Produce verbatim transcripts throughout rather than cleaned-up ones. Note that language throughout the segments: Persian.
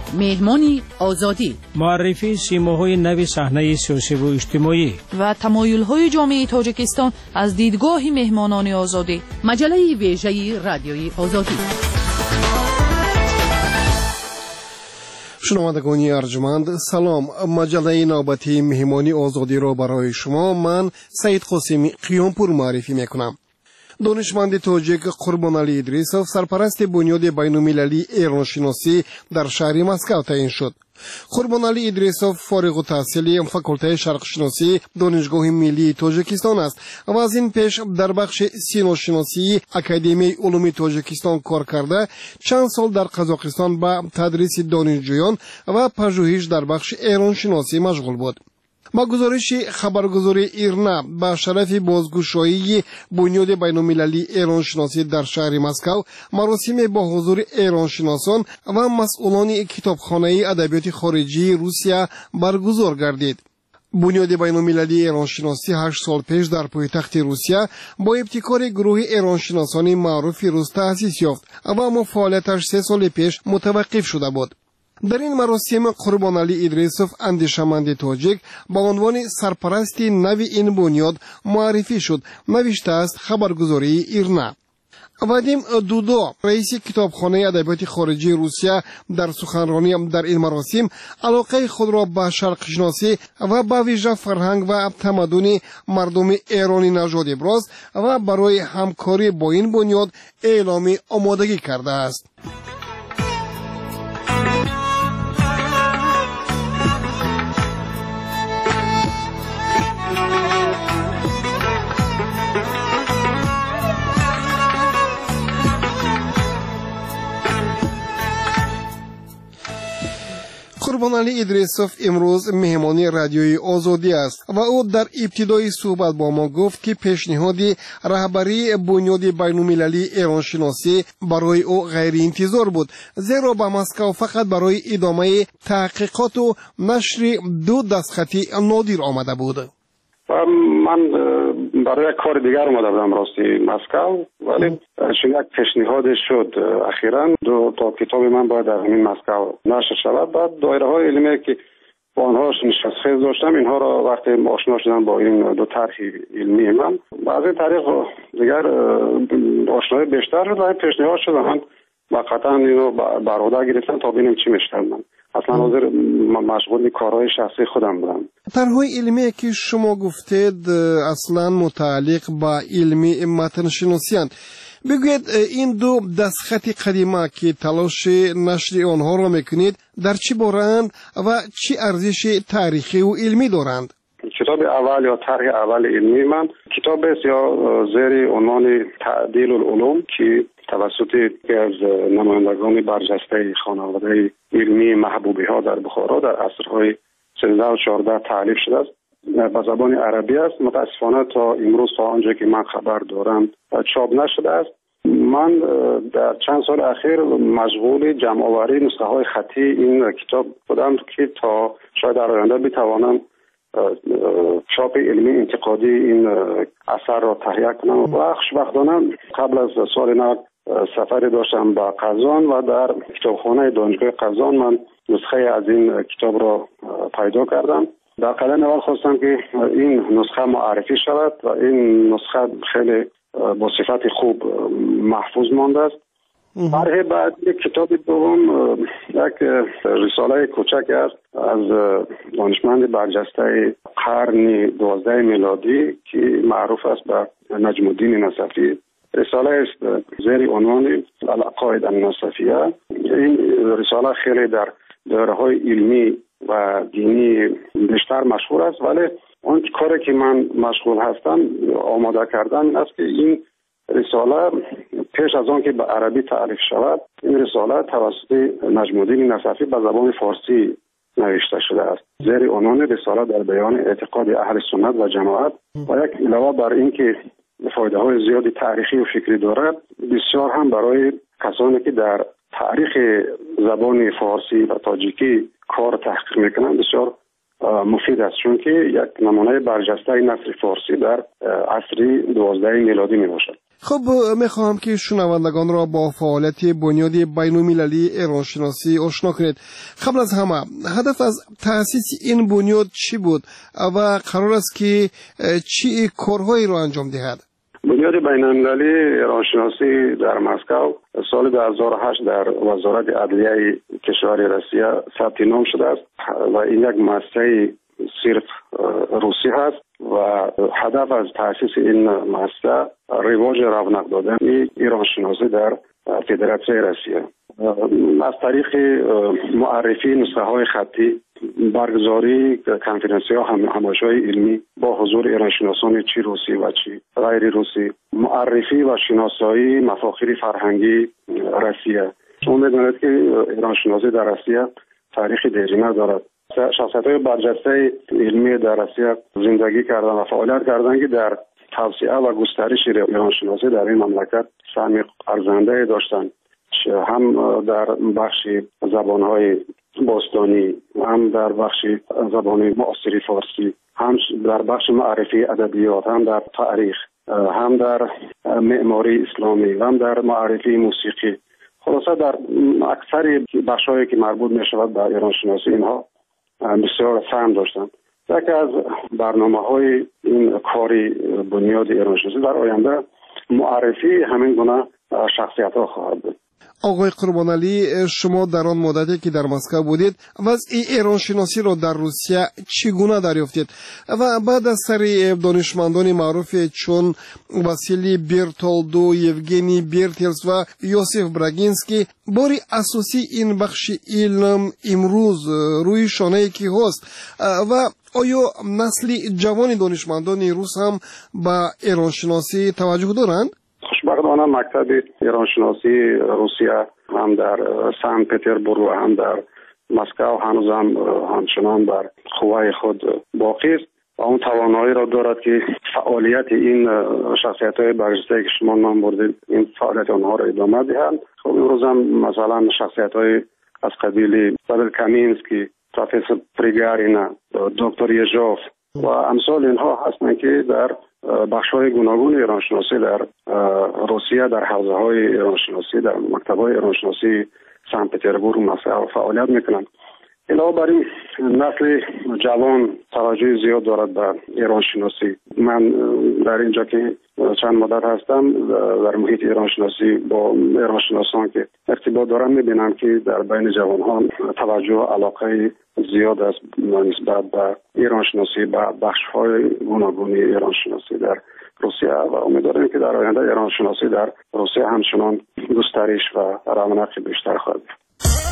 مهمانی آزادی، معرفی سیماهای نوی صحنه سیاسی و اجتماعی و تمایل‌های جامعه تاجیکستان از دیدگاه مهمانان آزادی. مجله ویژه رادیوی آزادی. شنوندگان ارجمند سلام. مجله نوبتی مهمانی آزادی را برای شما من سعید قاسمی قیامپور معرفی میکنم. دانشمند تاجیک قربانعلی ادریسوف سرپرست بنیاد بین‌المللی ایرانشناسی در شهر مسکو تعیین شد. قربانعلی ادریسوف فارغ التحصیلی فاکولته شرقشناسی دانشگاه ملی تاجیکستان است و از این پیش در بخش سینوشناسی اکادمی علوم تاجیکستان کار کرده چند سال در قزاقستان به تدریس دانشجویان و پژوهش در بخش ایرانشناسی مشغول بود. با گزارش خبرگزاری ایرنا با شرف بازگشایی بنیاد بین‌المللی ایرانشناسی در شهر مسکو مراسم با حضور ایرانشناسان و مسئولان کتابخانه ادبیات خارجی روسیه برگزار گردید. بنیاد بین‌المللی ایرانشناسی هشت سال پیش در پایتخت روسیه با ابتکار گروه ایرانشناسان معروف روس تأسیس یافت و اما فعالیتش سه سال پیش متوقف شده بود. در این مراسم قربانعلی ادریسوف اندیشمند تاجیک با عنوان سرپرست نوی این بنیاد معرفی شد. نوشته است خبرگزاری ایرنا. وادیم دودو رئیس کتابخانه ادبیات خارجی روسیه در سخنرانی در این مراسم علاقه خود را به شرق شناسی و به ویژه فرهنگ و تمدن مردم ایرانی نژاد ابراز و برای همکاری با این بنیاد اعلام آمادگی کرده است. قربانعلی ادریسوف امروز مهمانی رادیوی آزادی است و او در ابتدای صحبت با ما گفت که پیشنهاد رهبری بنیاد بین‌المللی ایرانشناسی برای او غیر انتظار بود، زیرا به مسکو فقط برای ادامه تحقیقات و نشر دو دستخطی نادر آمده بود. من برای کار دیگر اومده بودم راستی مسکو، ولی چون یک پیشنهاد شد اخیراً دو تا کتاب من باید در همین مسکو نشر شود. بعد دایره های علمی که با آنها نشستخیز داشتم اینها را وقتی آشنا شدم با این دو طرح علمی من از این طریق دیگر آشنایی بیشتر شد و این پیشنهاد شد من واقعا اینو برآورده گرفتم تا ببینیم چی میشه. من اصلا حاضر مشغول کارهای شخصی خودم بودم. طرح‌های علمی که شما گفتید اصلا متعلق با علمی متن شناسی اند. بگوید این دو دستخط قدیمه که تلاش نشر آنها را میکنید در چی بارند و چی ارزش تاریخی و علمی دارند؟ کتاب اول یا طرح اول علمی من کتاب است یا زیر عنوان تعدیل العلوم که توسط یکی از نمایندگان برجسته خانواده علمی محبوبی ها در بخارا در عصرهای سیزده و چهارده تالیف شده است. به زبان عربی است. متاسفانه تا امروز تا آنجا که من خبر دارم چاپ نشده است. من در چند سال اخیر مشغول جمع آوری نسخه های خطی این کتاب بودم که تا شاید در آینده بتوانم چاپ علمی انتقادی این اثر را تهیه کنم. و خوشبختانه قبل از سال نو سفری داشتم به قزان و در کتابخانه دانشگاه قزان من نسخه از این کتاب را پیدا کردم. در قدم اول خواستم که این نسخه معرفی شود و این نسخه خیلی با صفت خوب محفوظ مانده است. برای بعد یک کتاب دوم یک رساله کوچک است از دانشمند برجسته قرن دوازده میلادی که معروف است به نجم الدین نصفی. رساله است زیر عنوان العقاید النصفیه. این رساله خیلی در دایره‌های علمی و دینی بیشتر مشهور است، ولی اون کاری که من مشغول هستم آماده کردن است که این رساله پیش از آن که به عربی تعریف شود این رساله توسط نجم الدین نصفی به زبان فارسی نوشته شده است زیر عنوان رساله در بیان اعتقاد اهل سنت و جماعت و یک علاوه بر این که فایده های زیادی تاریخی و فکری دارد بسیار هم برای کسانی که در تاریخ زبان فارسی و تاجیکی کار تحقیق میکنند بسیار مفید است، چون که یک نمونه برجسته نثر فارسی در عصر دوازده میلادی می باشد. خب میخواهم که شنوندگان را با فعالیت بنیاد بین‌المللی ایرانشناسی آشنا کنید. قبل از همه هدف از تأسیس این بنیاد چی بود و قرار است که چی کارهایی را انجام دهد؟ بنیاد بین‌المللی ایرانشناسی در مسکو سال دو هزار و هشت در وزارت عدلیه کشور روسیه ثبت نام شده است و این یک مؤسسه صرف روسی هست و هدف از تأسیس این مؤسسه رواج رونق دادن ایرانشناسی در فدراسیون روسیه از طریق معرفی نسخه های خطی، برگزاری کنفرانسی ها همایش‌های علمی با حضور ایرانشناسان چی روسی و چی غیر روسی، معرفی و شناسایی مفاخر فرهنگی روسیه. شما می‌دانید که ایرانشناسی در روسیه تاریخ دیرینه دارد. شخصیت‌های برجسته علمی در روسیه زندگی کردن و فعالیت کردن که در توسعه و گسترش ایرانشناسی در این مملکت سهم ارزنده داشتند، هم در بخش زبان‌های باستانی، هم در بخش زبان معاصر فارسی، هم در بخش معرفی ادبیات، هم در تاریخ، هم در معماری اسلامی، هم در معرفی موسیقی. خلاصه در اکثر بخش‌هایی که مربوط می‌شود به ایرانشناسی اینها بسیار سهم داشتند. یکی از برنامه‌های این کاری بنیاد ایرانشناسی در آینده معرفی همین گونه شخصیت‌ها خواهد بود. آقای قربانعلی، شما در آن مدتی که در مسکو بودید وضع ایرانشناسی را در روسیه چگونه دریافتید و بعد از سر دانشمندان معروف چون واسیلی برتولدو، یوگنی برتلس و یوسف براگینسکی باری اساسی این بخش علم امروز روی شانه کی هست و آیا نسل جوان دانشمندان روس هم به ایرانشناسی توجه دارند؟ خوشبختانه مکتب ایرانشناسی روسیه هم در سن پترزبورگ و هم در مسکو هنوز هم همچنان بر قوای خود باقی است و اون توانایی را دارد که فعالیت این شخصیت‌های برجسته که شما نام بردید این فعالیت آنها را ادامه دهند. خب امروز هم مثلا شخصیت‌های از قبیل پاول کامینسکی، پروفسور پریگارینا، دکتر یژوف و امثال اینها هستند که در بخش‌های گوناگون ایرانشناسی در روسیه در حوزه‌های ایرانشناسی در مکتب‌های ایرانشناسی سن پترزبورگ و مسکو فعالیت می‌کنند. علاوه بر این نسل جوان توجه زیاد دارد به ایرانشناسی. من در اینجا که چند مدت هستم در محیط ایرانشناسی با ایرانشناسان که ارتباط دارم می‌بینم که در بین جوان‌ها توجه و علاقه زیاد است نسبت به ایرانشناسی به بخش‌های گوناگون ایرانشناسی در روسیه و امیدوارم که در آینده ایرانشناسی در روسیه همچنان گسترش و رونق بیشتر خواهد یافت.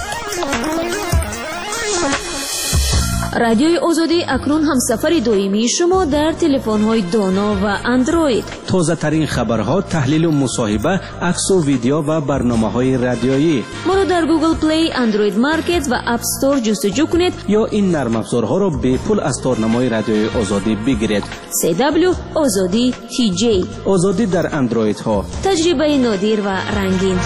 رادیوی آزادی اکنون هم سفر دائمی شما در تلفن‌های دانا و اندروید. تازه ترین خبرها، تحلیل و مصاحبه، عکس و ویدیو و برنامه‌های رادیویی. ما را در گوگل پلی، اندروید مارکت و اپ استور جستجو کنید یا این نرم افزارها را به پول از تارنمای رادیوی آزادی بگیرید. سی دبلیو آزادی تی جی. آزادی در اندروید ها. تجربه نادر و رنگین.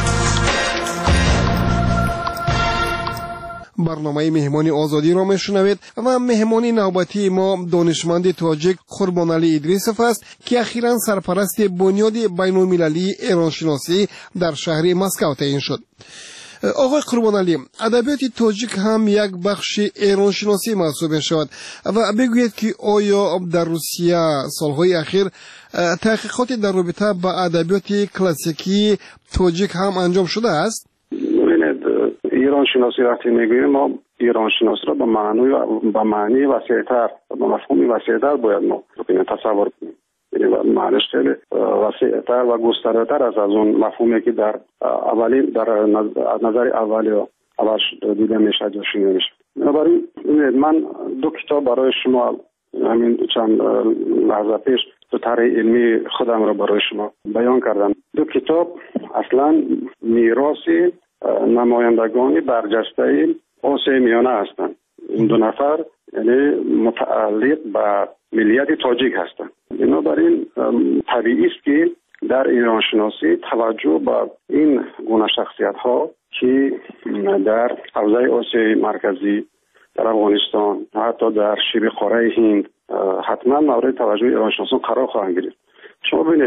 برنامه مهمانی آزادی را میشنوید و مهمانی نوبتی ما دانشمند تاجیک قربانعلی ادریسوف است که اخیراً سرپرست بنیاد بین‌المللی ایرانشناسی در شهر مسکو تعیین شد. آقای قربانعلی، ادبیات تاجیک هم یک بخش ایرانشناسی محسوب می‌شود و بگویید که آیا در روسیه سالهای اخیر تحقیقاتی در رابطه با ادبیات کلاسیکی تاجیک هم انجام شده است؟ ایران شناسی وقتی میگوییم ما ایران شناسی را به معنی به معنی وسیع‌تر به مفهومی وسیع‌تر باید ما تصور کنیم. یعنی معنیش خیلی وسیع‌تر و گسترده‌تر از از اون مفهومی که در اولی در نظر اولی و اول دیده میشه یا شنیده میشه. بنابراین من دو کتاب برای شما همین چند لحظه پیش تو طرح علمی خودم را برای شما بیان کردم. دو کتاب اصلا میراثی نمایندگان برجسته آسیای میانه هستند. این دو نفر یعنی متعلق به ملیت تاجیک هستند. بنابراین طبیعی است که در ایرانشناسی توجه به این گونه شخصیت ها که در حوزه آسیای مرکزی، در افغانستان، حتی در شبه قاره هند حتما مورد توجه ایرانشناسان قرار خواهند گرفت. شما ببینید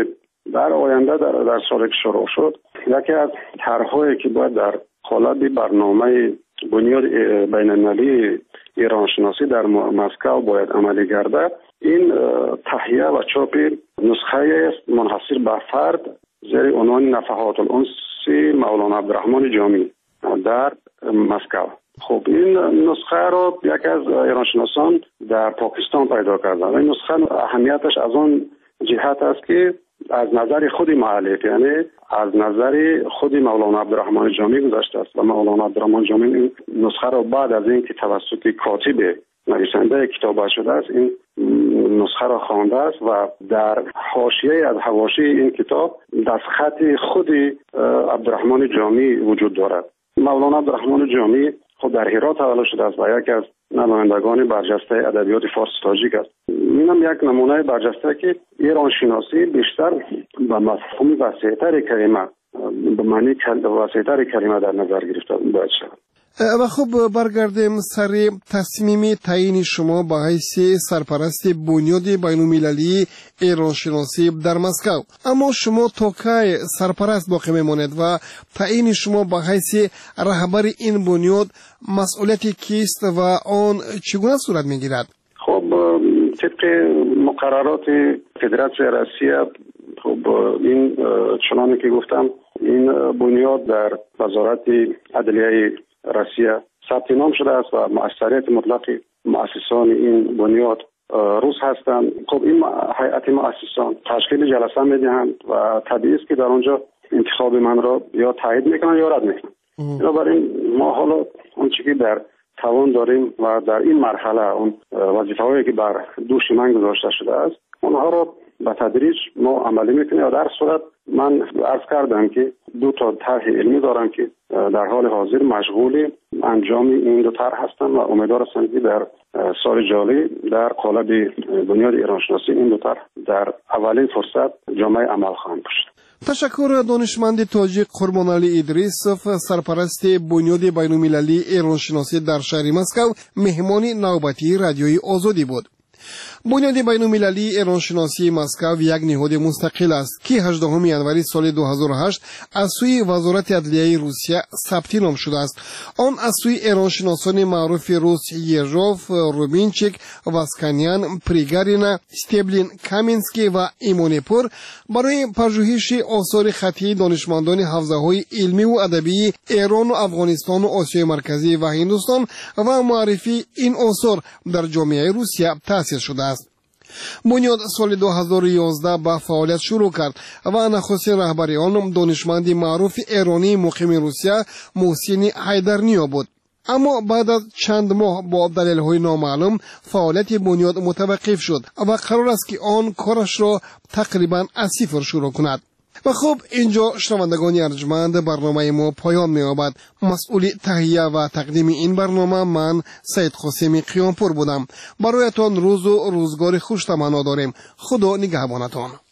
در آینده در, در سالی که شروع شد یکی از طرح‌هایی که باید در قالب برنامه بنیاد بین‌المللی ایران شناسی در مسکو باید عملی گردد، این تهیه و چاپ نسخه است منحصر به فرد زیر عنوان نفحات الانس مولانا عبدالرحمن جامی در مسکو. خب این نسخه را یکی از ایرانشناسان در پاکستان پیدا کردند. این نسخه اهمیتش از آن جهت است که از نظر خود مؤلف، یعنی از نظر خود مولانا عبدالرحمن جامی گذشته است و مولانا عبدالرحمن جامی این نسخه را بعد از این که توسط کاتب نویسنده کتاب شده است این نسخه را خوانده است و در حاشیه از حواشی این کتاب دستخط خود عبدالرحمن جامی وجود دارد. مولانا عبدالرحمن جامی خود در هرات تولد شده است و یکی از نمایندگان برجسته ادبیات فارسی تاجیک است. اینم یک نمونه برجسته که ایران شناسی بیشتر به مفهوم وسیع‌تر کلمه به معنی وسیع‌تر کلمه در نظر گرفته باید شود. و خب برگردیم سر تصمیم تعیین شما به حیث سرپرست بنیاد بین‌المللی ایران شناسی در مسکو. اما شما تا کی سرپرست باقی میماند و تعیین شما به حیث رهبر این بنیاد مسئولیت کیست و آن چگونه صورت میگیرد؟ خب طبق مقررات فدراسیون روسیه خب این چنانه که گفتم این بنیاد در وزارت عدلیه روسیه ثبت نام شده است و مؤثریت مطلق مؤسسان این بنیاد روس هستند. خب این هیئت مؤسسان تشکیل جلسه میدهند و طبیعی است که در آنجا انتخاب من را یا تایید میکنن یا رد میکنن. بنابراین ما حالا آنچه که در توان داریم و در این مرحله اون وظیفه‌هایی که بر دوش من گذاشته شده است اونها را به تدریج ما عملی میکنیم و در صورت من عرض کردم که دو تا طرح علمی دارم که در حال حاضر مشغول انجام این دو طرح هستم و امیدوار هستم که در سال جاری در قالب بنیاد ایران شناسی این دو طرح در اولین فرصت جامعه عمل خواهند داشت. تشکر دانشمند تاجیک قربانعلی ادریسوف، سرپرست بنیاد بین‌المللی ایران شناسی در شهر مسکو، مهمان نوبتی رادیوی آزادی بود. بنیاد بین‌المللی ایران شناسی مسکو یک نهاد مستقل است که هجدهم ژانویه سال دو هزار و هشت از سوی وزارت عدلیه روسیه ثبت نام شده است. آن از سوی ایران شناسان معروف روس یژوف، روبینچیک، واسکانیان، پریگارینا، استبلین، کامینسکی و ایمونپور برای پژوهش آثار خطی دانشمندان حوزه‌های علمی و ادبی ایران و افغانستان و آسیای مرکزی و هندوستان و معرفی این آثار در جامعه روسیه تأسیس شده است. بنیاد سال دو هزار و یازده به فعالیت شروع کرد و نخستین رهبر آن دانشمند معروف ایرانی مقیم روسیه محسن حیدرنیا بود. اما بعد از چند ماه با دلایل نامعلوم فعالیت بنیاد متوقف شد و قرار است که آن کارش را تقریبا از صفر شروع کند. و خب اینجا شنوندگان ارجمند برنامه ما پایان می‌یابد. مسئول تهیه و تقدیم این برنامه من سید قاسمی قیامپور بودم. برایتان روز و روزگار خوش تمنا داریم. خدا نگهبانتان.